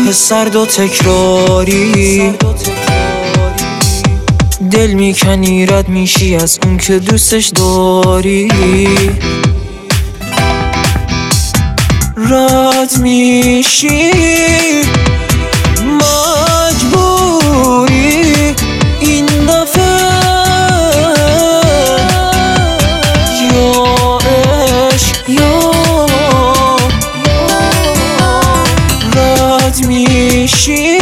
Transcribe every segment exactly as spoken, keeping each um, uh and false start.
شب سرد و تکراری، دل میکنی رد میشی از اون که دوستش داری، رد میشی مجبوری این دفعه، یا عشق یا رد میشی،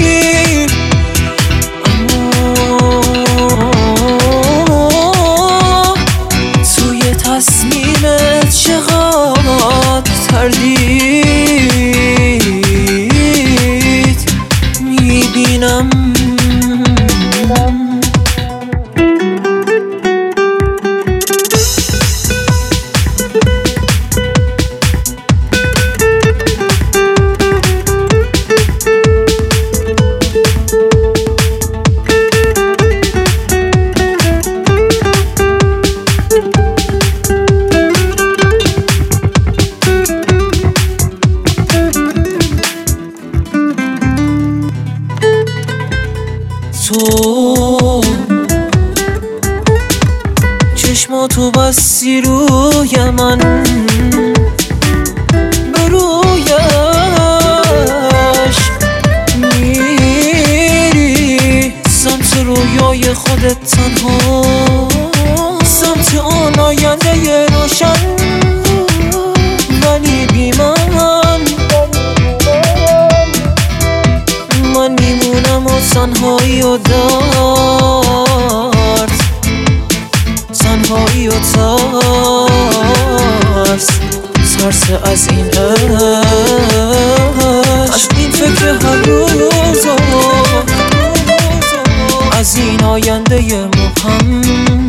توی تصمیمت چقدر تردید میبینم. تو چشماتو بستی روی من، به رویش میری سمت رویای خودت تنها، سمت آن آینده روشن، ولی بی من من میمونم و تنهایی و درد، تنهایی و ترس، ترس از این عشق، از این فکر هر روز، از این آینده مبهم.